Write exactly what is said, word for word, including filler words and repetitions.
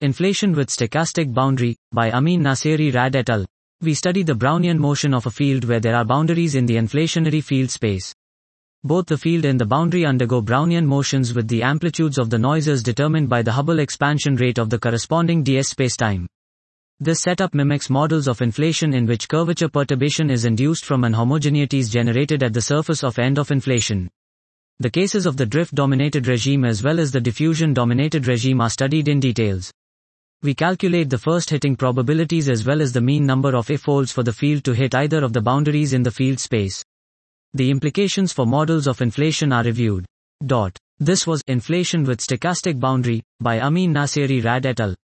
Inflation with Stochastic Boundary, by Amin Nasseri Rad et al. We study the Brownian motion of a field where there are boundaries in the inflationary field space. Both the field and the boundary undergo Brownian motions with the amplitudes of the noises determined by the Hubble expansion rate of the corresponding d s spacetime. This setup mimics models of inflation in which curvature perturbation is induced from inhomogeneities generated at the surface of end of inflation. The cases of the drift-dominated regime as well as the diffusion-dominated regime are studied in details. We calculate the first hitting probabilities as well as the mean number of if-folds for the field to hit either of the boundaries in the field space. The implications for models of inflation are reviewed. Dot. This was Inflation with Stochastic Boundary, by Amin Nasseri Rad et al.